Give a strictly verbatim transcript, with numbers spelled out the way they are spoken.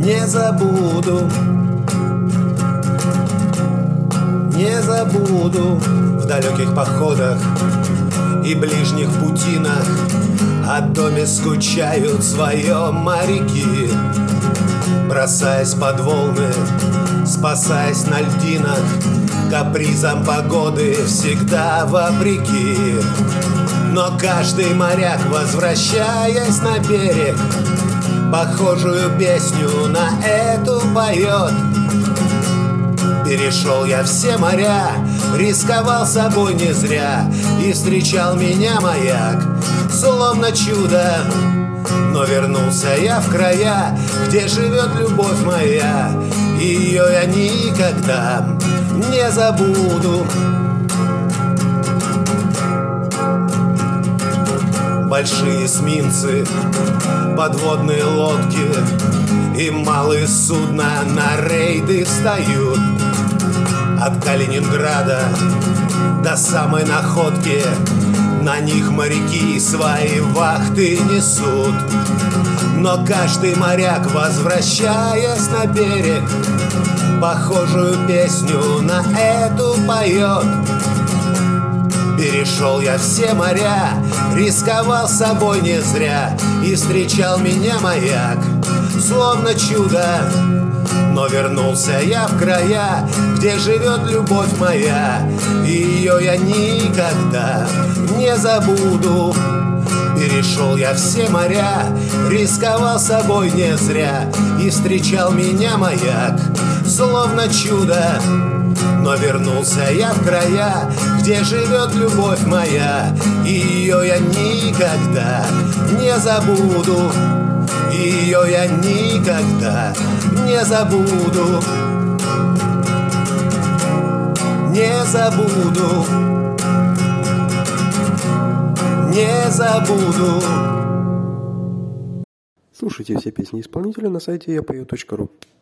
не забуду, не забуду в далеких походах и ближних путинах. О доме скучают в своем моряки, бросаясь под волны, спасаясь на льдинах, капризам погоды всегда вопреки. Но каждый моряк, возвращаясь на берег, похожую песню на эту поет. Перешел я все моря, рисковал собой не зря, и встречал меня маяк, словно чудо. Но вернулся я в края, где живет любовь моя, и ее я никогда не забуду. Большие эсминцы, подводные лодки и малые судна на рейды встают. От Калининграда до самой Находки на них моряки свои вахты несут. Но каждый моряк, возвращаясь на берег, похожую песню на эту поет. Перешел я все моря, рисковал собой не зря, и встречал меня маяк, словно чудо. Но вернулся я в края, где живет любовь моя, и ее я никогда не забуду. Перешел я все моря, рисковал собой не зря, и встречал меня маяк, словно чудо. Но вернулся я в края, где живет любовь моя, и ее я никогда не забуду. И ее я никогда не забуду. Не забуду. Не забуду. Слушайте все песни исполнителя на сайте я пою точка ру.